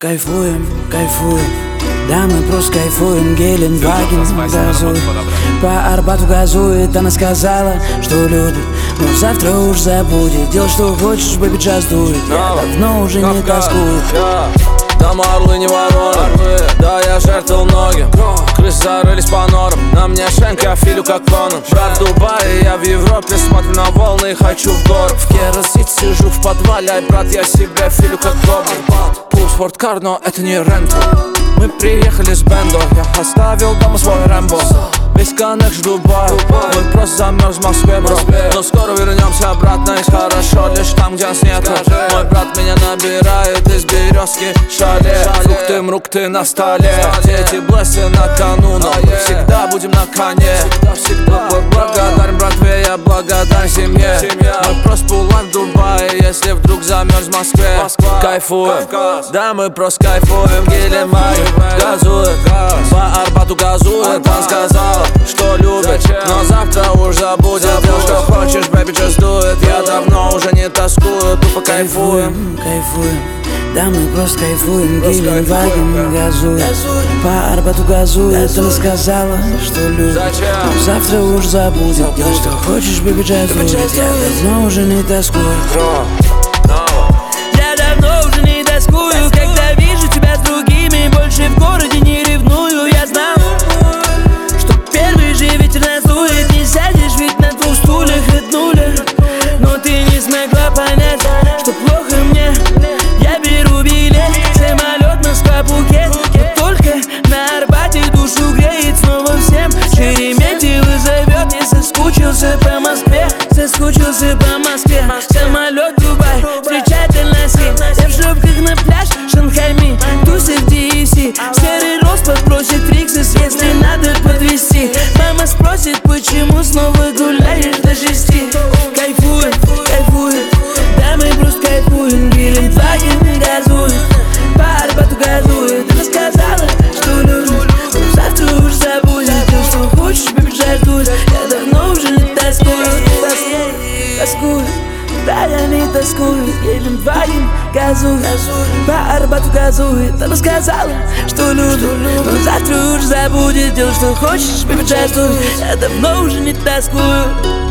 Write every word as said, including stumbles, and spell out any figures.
Кайфуем, кайфуем, да мы просто кайфуем. Геленваген газует, по Арбату газует. Она сказала, что любит, но завтра уж забудет. Делай, что хочешь, бэби, час дует. Я давно уже не тоскую. Да мы орлы, не вороны. Да, я жертвовал многим. Крысы зарылись по норам. На мне шенк, я филю как Конан. Брат в Дубае, я в Европе. Смотрю на волны и хочу в город. В Керосите сижу в подвале. Ай, брат, я себя филю как Гоблин. Пул спорткар, но это не рент. Мы приехали с бендо. Я оставил дома свой Рэмбо. Весь коннект в Дубае. Мы просто замерз в Москве, бро. Но скоро вернемся обратно. И хорошо лишь там, где нас нету. Мой брат меня набирает из березки шале. Фрукты, мрукты на столе. Дети блессы на кону. Но мы всегда будем на коне. Благодарен братве, я благодарен семье. Мы просто пулаем в Дубае. Если вдруг замерз в Москве. Кайфуем, да мы просто кайфуем. Геленваген газует, по Арбату газует. Он сказал, что любит, но завтра уж забудет. Делай, что хочешь, baby, just do it. Я давно уже не тоскую, тупо кайфуем. Кайфуем, да мы просто кайфуем. Геленваген газует, по Арбату газует. Она сказала, что любит, но завтра уж забудет. Делай, что хочешь, baby, just do it. Я давно уже не тоскую. Я давно уже не тоскую, когда вижу тебя с другими. Больше в городе не ревную. Я знал, что первый же ветер надует. Не сядешь ведь на двух стульях от нуля. Но ты не смогла понять, что плохо мне. Я беру билет, самолет Москва-Пхукет. Но только на Арбате душу греет снова всем. Шереметьево зовет, не соскучился по Москве. Соскучился по Москве. Самолет Дубай, встречать дальносим. Я в шлепках на пляж, Шанхайми, тусы в ди си. Серый рост попросит Риксис, если надо подвести. Мама спросит, почему снова гуляешь до шести. Кайфуем, кайфуем, да мы просто кайфуем. Геленваген газует, по Арбату газует. Она сказала, что любит, но завтра уж забудет. Делай, что хочешь, baby, just do it. Я давно уже не тоскую. Тоскую, да я не тоскую. Геленваген газует, по Арбату газует. Она сказала, что любит, но завтра уж забудет. Делай, что хочешь, baby, just do it. Я давно уже не тоскую.